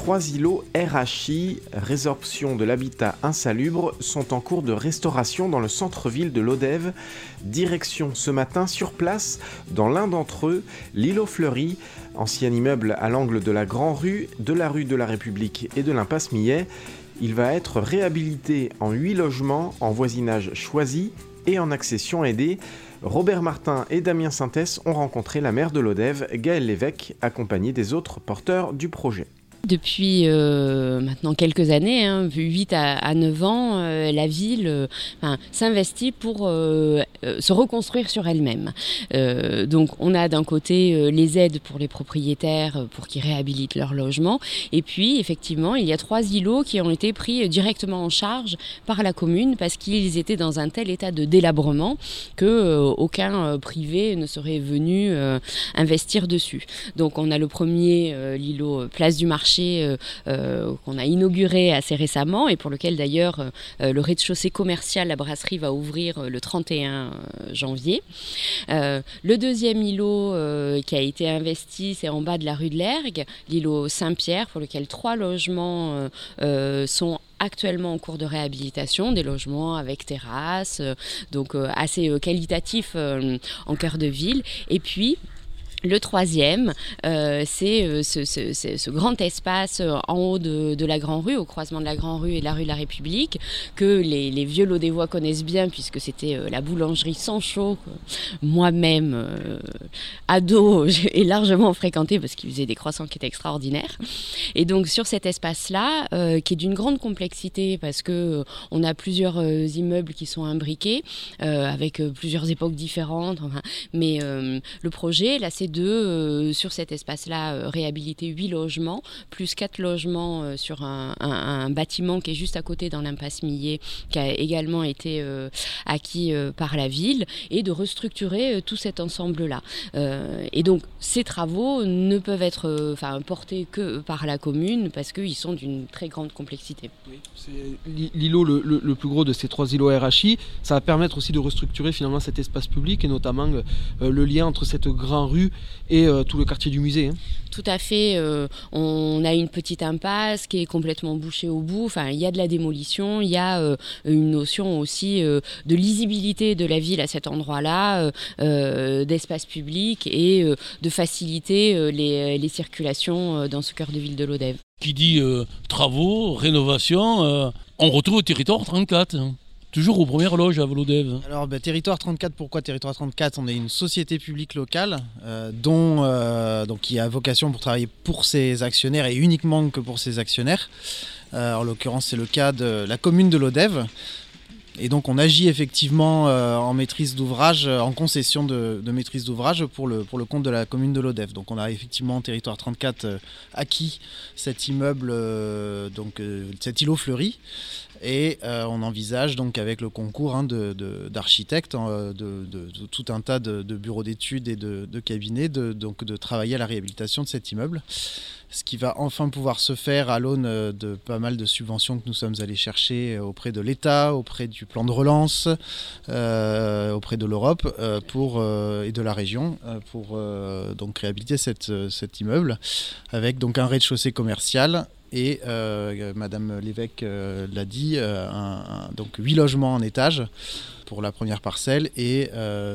3 îlots RHI, résorption de l'habitat insalubre, sont en cours de restauration dans le centre-ville de Lodève. Direction ce matin sur place, dans l'un d'entre eux, l'îlot Fleuri, ancien immeuble à l'angle de la Grand Rue, de la rue de la République et de l'impasse Millet. Il va être réhabilité en 8 logements en voisinage choisi et en accession aidée. Robert Martin et Damien Sintès ont rencontré la maire de Lodève, Gaëlle Lévesque, accompagnée des autres porteurs du projet. Depuis maintenant quelques années, 8 à 9 ans, la ville s'investit pour se reconstruire sur elle-même. Donc on a d'un côté les aides pour les propriétaires pour qu'ils réhabilitent leur logement, et puis effectivement il y a 3 îlots qui ont été pris directement en charge par la commune parce qu'ils étaient dans un tel état de délabrement qu'aucun privé ne serait venu investir dessus. Donc on a le premier, l'îlot Place du Marché, qu'on a inauguré assez récemment et pour lequel d'ailleurs le rez-de-chaussée commercial, la brasserie, va ouvrir le 31 janvier. Le deuxième îlot qui a été investi, c'est en bas de la rue de l'Ergue, l'îlot Saint-Pierre, pour lequel 3 logements sont actuellement en cours de réhabilitation, des logements avec terrasse, donc assez qualitatifs en cœur de ville. Et puis le troisième, c'est ce grand espace en haut de la Grand Rue, au croisement de la Grand Rue et de la rue de la République, que les vieux Lodévois connaissent bien puisque c'était la boulangerie Sancho, que moi-même, ado, j'ai largement fréquenté parce qu'il faisait des croissants qui étaient extraordinaires. Et donc sur cet espace-là, qui est d'une grande complexité parce que on a plusieurs immeubles qui sont imbriqués, avec plusieurs époques différentes, mais le projet, là, c'est sur cet espace-là, réhabiliter 8 logements, plus 4 logements sur un bâtiment qui est juste à côté dans l'impasse Millet, qui a également été acquis par la ville, et de restructurer tout cet ensemble-là. Et donc, ces travaux ne peuvent être portés que par la commune parce qu'ils sont d'une très grande complexité. Oui, c'est l'îlot le plus gros de ces 3 îlots RHI. Ça va permettre aussi de restructurer finalement cet espace public et notamment le lien entre cette grande rue et tout le quartier du musée. Tout à fait. On a une petite impasse qui est complètement bouchée au bout. Enfin, il y a de la démolition, il y a une notion aussi de lisibilité de la ville à cet endroit-là, d'espace public et de faciliter les circulations dans ce cœur de ville de Lodève. Qui dit travaux, rénovation, on retrouve le territoire 34. Toujours aux premières loges à Lodève. Alors, Territoire 34, pourquoi Territoire 34 ? On est une société publique locale donc qui a vocation pour travailler pour ses actionnaires et uniquement que pour ses actionnaires. En l'occurrence, c'est le cas de la commune de Lodève. Et donc on agit effectivement en maîtrise d'ouvrage, en concession de maîtrise d'ouvrage pour le compte de la commune de Lodève. Donc on a effectivement Territoire 34 acquis cet immeuble, cet îlot Fleuri. Et on envisage donc avec le concours d'architectes, de tout un tas de bureaux d'études et de cabinets, de travailler à la réhabilitation de cet immeuble. Ce qui va enfin pouvoir se faire à l'aune de pas mal de subventions que nous sommes allés chercher auprès de l'État, auprès du plan de relance, auprès de l'Europe et de la région pour donc réhabiliter cet immeuble avec donc un rez-de-chaussée commercial. Et Madame Lévesque l'a dit, donc 8 logements en étage pour la première parcelle et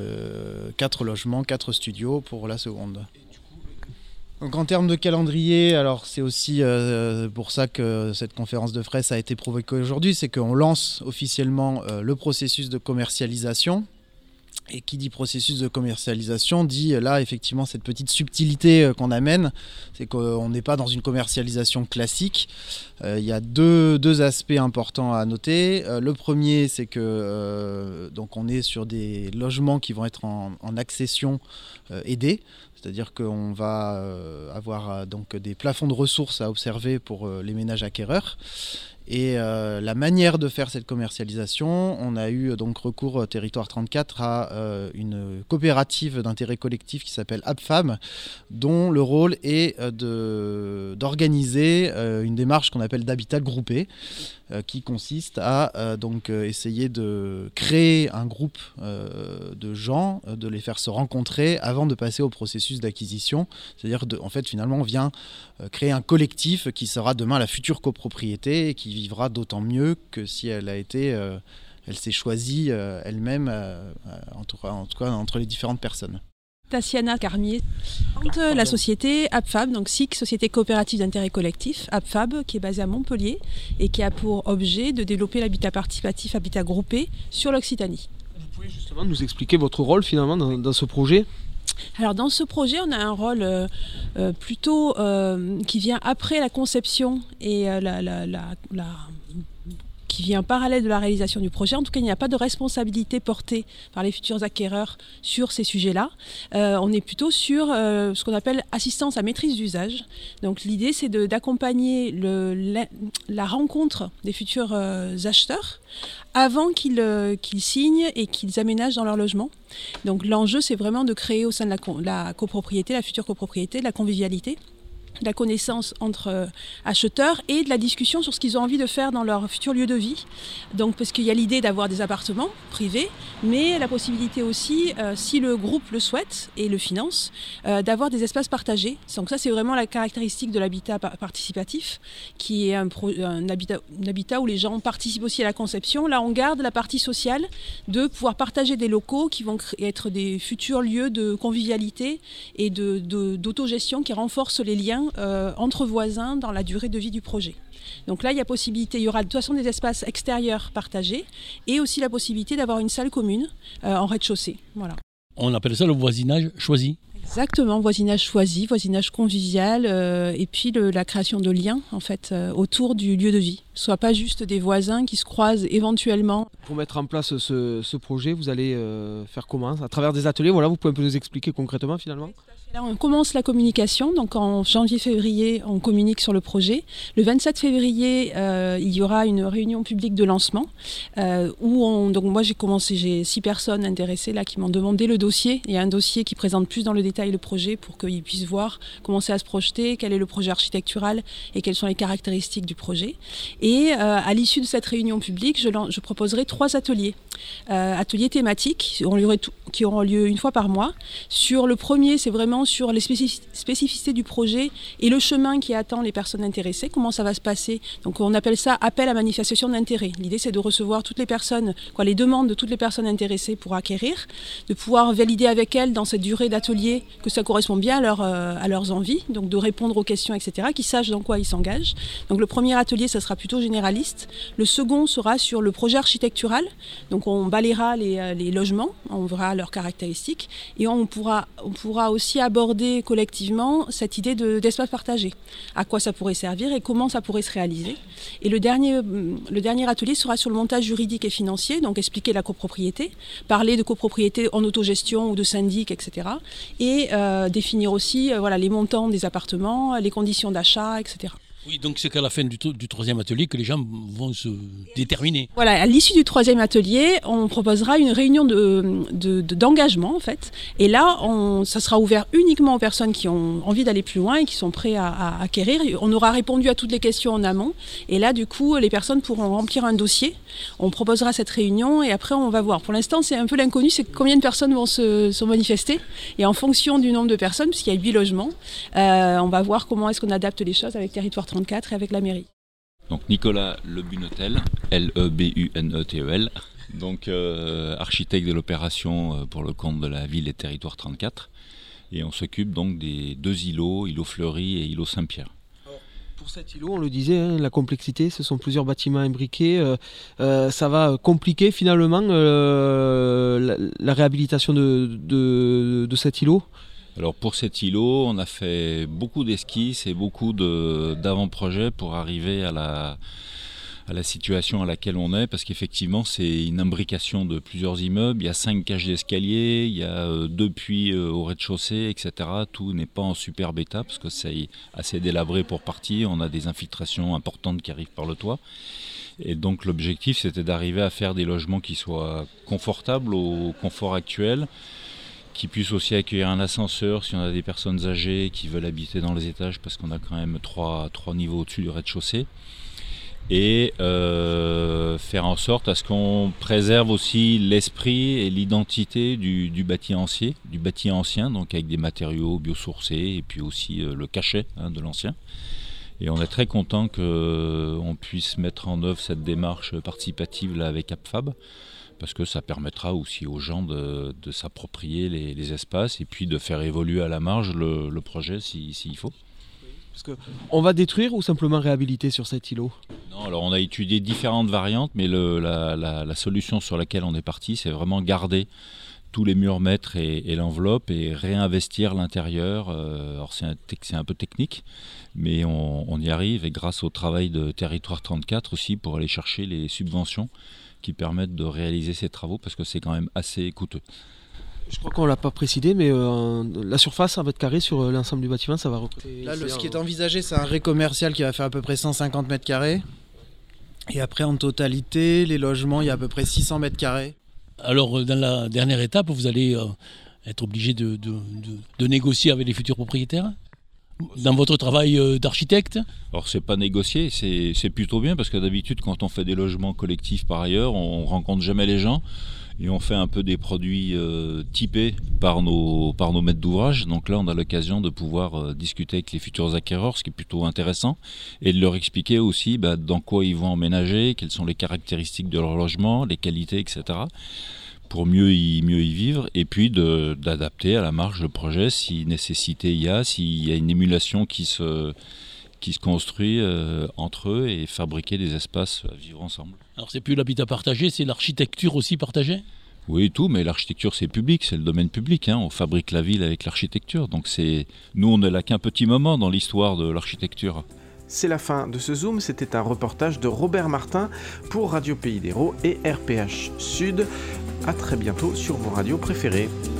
4 logements, 4 studios pour la seconde. Donc en termes de calendrier, alors c'est aussi pour ça que cette conférence de presse a été provoquée aujourd'hui, c'est qu'on lance officiellement le processus de commercialisation. Et qui dit processus de commercialisation dit là effectivement cette petite subtilité qu'on amène, c'est qu'on n'est pas dans une commercialisation classique. Il y a deux aspects importants à noter. Le premier, c'est que donc on est sur des logements qui vont être en accession aidée. C'est-à-dire qu'on va avoir donc des plafonds de ressources à observer pour les ménages acquéreurs. Et la manière de faire cette commercialisation, on a eu donc recours Territoire 34 à une coopérative d'intérêt collectif qui s'appelle AppFab, dont le rôle est d'organiser une démarche qu'on appelle d'habitat groupé, qui consiste à donc essayer de créer un groupe de gens, de les faire se rencontrer avant de passer au processus d'acquisition. C'est-à-dire, en fait, finalement, on vient créer un collectif qui sera demain la future copropriété et qui vivra d'autant mieux que si elle a été, elle s'est choisie elle-même, en tout cas entre les différentes personnes. Tatiana Carmier, la société AppFab, donc SIC, Société Coopérative d'Intérêt Collectif, AppFab, qui est basée à Montpellier et qui a pour objet de développer l'habitat participatif, habitat groupé sur l'Occitanie. Vous pouvez justement nous expliquer votre rôle finalement dans ce projet ? Alors dans ce projet, on a un rôle plutôt qui vient après la conception et qui vient en parallèle de la réalisation du projet. En tout cas, il n'y a pas de responsabilité portée par les futurs acquéreurs sur ces sujets-là. On est plutôt sur ce qu'on appelle assistance à maîtrise d'usage. Donc l'idée, c'est d'accompagner la rencontre des futurs acheteurs avant qu'ils signent et qu'ils aménagent dans leur logement. Donc l'enjeu, c'est vraiment de créer au sein de la copropriété, la future copropriété, de la convivialité, de la connaissance entre acheteurs et de la discussion sur ce qu'ils ont envie de faire dans leur futur lieu de vie. Donc, parce qu'il y a l'idée d'avoir des appartements privés, mais la possibilité aussi, si le groupe le souhaite et le finance, d'avoir des espaces partagés. Donc ça, c'est vraiment la caractéristique de l'habitat participatif, qui est un habitat où les gens participent aussi à la conception. Là, on garde la partie sociale de pouvoir partager des locaux qui vont être des futurs lieux de convivialité et d'autogestion qui renforcent les liens entre voisins dans la durée de vie du projet. Donc là, il y aura de toute façon des espaces extérieurs partagés et aussi la possibilité d'avoir une salle commune en rez-de-chaussée. Voilà. On appelle ça le voisinage choisi. Exactement, voisinage choisi, voisinage convivial et puis la création de liens en fait autour du lieu de vie. Soit pas juste des voisins qui se croisent éventuellement. Pour mettre en place ce projet, vous allez faire comment ? À travers des ateliers, voilà, vous pouvez un peu nous expliquer concrètement finalement ? Là, on commence la communication, donc en janvier-février, on communique sur le projet. Le 27 février, il y aura une réunion publique de lancement donc moi j'ai 6 personnes intéressées là qui m'ont demandé le dossier. Il y a un dossier qui présente plus dans le détail le projet pour qu'ils puissent voir comment c'est à se projeter, quel est le projet architectural et quelles sont les caractéristiques du projet. Et à l'issue de cette réunion publique, je proposerai 3 ateliers. Ateliers thématiques qui auront lieu une fois par mois. Sur le premier, c'est vraiment sur les spécificités du projet et le chemin qui attend les personnes intéressées, comment ça va se passer. Donc on appelle ça appel à manifestation d'intérêt. L'idée, c'est de recevoir toutes les personnes, les demandes de toutes les personnes intéressées pour acquérir, de pouvoir valider avec elles dans cette durée d'atelier que ça correspond bien à leurs envies, donc de répondre aux questions, etc., qu'ils sachent dans quoi ils s'engagent. Donc le premier atelier, ça sera plutôt généraliste. Le second sera sur le projet architectural. Donc on balayera les logements, on verra leurs caractéristiques et on pourra aussi aborder collectivement cette idée d'espace partagé. À quoi ça pourrait servir et comment ça pourrait se réaliser. Et le dernier atelier sera sur le montage juridique et financier, donc expliquer la copropriété, parler de copropriété en autogestion ou de syndic, etc. Et définir aussi les montants des appartements, les conditions d'achat, etc. Oui, donc c'est qu'à la fin du 3e atelier que les gens vont se déterminer. Voilà, à l'issue du 3e atelier, on proposera une réunion d'engagement en fait. Et là, ça sera ouvert uniquement aux personnes qui ont envie d'aller plus loin et qui sont prêts à acquérir. On aura répondu à toutes les questions en amont. Et là, du coup, les personnes pourront remplir un dossier. On proposera cette réunion et après, on va voir. Pour l'instant, c'est un peu l'inconnu, c'est combien de personnes vont se manifester. Et en fonction du nombre de personnes, puisqu'il y a 8 logements, on va voir comment est-ce qu'on adapte les choses avec Territoire 34 et avec la mairie. Donc Nicolas Lebunetel, Lebunetel, donc architecte de l'opération pour le compte de la ville et Territoire 34. Et on s'occupe donc des 2 îlots, îlot Fleury et îlot Saint-Pierre. Pour cet îlot, on le disait, la complexité, ce sont plusieurs bâtiments imbriqués. Ça va compliquer finalement la réhabilitation de cet îlot. Alors pour cet îlot, on a fait beaucoup d'esquisses et beaucoup d'avant-projets pour arriver à la situation à laquelle on est, parce qu'effectivement c'est une imbrication de plusieurs immeubles, il y a 5 cages d'escalier, il y a 2 puits au rez-de-chaussée, etc. Tout n'est pas en super état parce que c'est assez délabré pour partie, on a des infiltrations importantes qui arrivent par le toit. Et donc l'objectif c'était d'arriver à faire des logements qui soient confortables au confort actuel, qui puissent aussi accueillir un ascenseur si on a des personnes âgées qui veulent habiter dans les étages, parce qu'on a quand même 3 niveaux au-dessus du rez-de-chaussée. Et faire en sorte à ce qu'on préserve aussi l'esprit et l'identité du bâti ancien, donc avec des matériaux biosourcés et puis aussi le cachet de l'ancien. Et on est très content qu'on puisse mettre en œuvre cette démarche participative là avec AppFab, parce que ça permettra aussi aux gens de s'approprier les espaces et puis de faire évoluer à la marge le projet s'il faut. Parce qu'on va détruire ou simplement réhabiliter sur cet îlot ? Non, alors on a étudié différentes variantes, mais la solution sur laquelle on est parti, c'est vraiment garder tous les murs mètres et l'enveloppe et réinvestir l'intérieur. Alors c'est un peu technique, mais on y arrive, et grâce au travail de Territoire 34 aussi, pour aller chercher les subventions qui permettent de réaliser ces travaux, parce que c'est quand même assez coûteux. Je crois qu'on ne l'a pas précisé, mais la surface en mètres carrés sur l'ensemble du bâtiment, ça va représenter... Là, ce qui est envisagé, c'est un rez commercial qui va faire à peu près 150 mètres carrés. Et après, en totalité, les logements, il y a à peu près 600 mètres carrés. Alors, dans la dernière étape, vous allez être obligé de négocier avec les futurs propriétaires dans votre travail d'architecte. Alors c'est pas négocier, c'est plutôt bien, parce que d'habitude quand on fait des logements collectifs par ailleurs, on rencontre jamais les gens et on fait un peu des produits typés par nos maîtres d'ouvrage. Donc là on a l'occasion de pouvoir discuter avec les futurs acquéreurs, ce qui est plutôt intéressant, et de leur expliquer aussi dans quoi ils vont emménager, quelles sont les caractéristiques de leur logement, les qualités, etc., pour mieux y vivre, et puis d'adapter à la marge le projet si nécessité il y a, s'il y a une émulation qui se construit entre eux, et fabriquer des espaces à vivre ensemble. Alors c'est plus l'habitat partagé, c'est l'architecture aussi partagée ? Oui, tout, mais l'architecture c'est public, c'est le domaine public, on fabrique la ville avec l'architecture, donc nous on n'est là qu'un petit moment dans l'histoire de l'architecture. C'est la fin de ce Zoom, c'était un reportage de Robert Martin pour Radio Pays d'Hérault et RPH Sud. À très bientôt sur vos radios préférées.